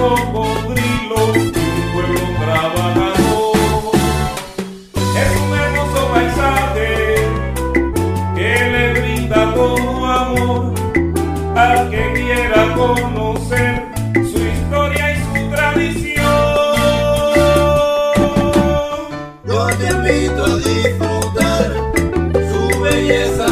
cocodrilos y un pueblo trabajador. Es un hermoso paisaje que le brinda todo amor al que quiera conocer su historia y su tradición. Yo te invito a disfrutar su belleza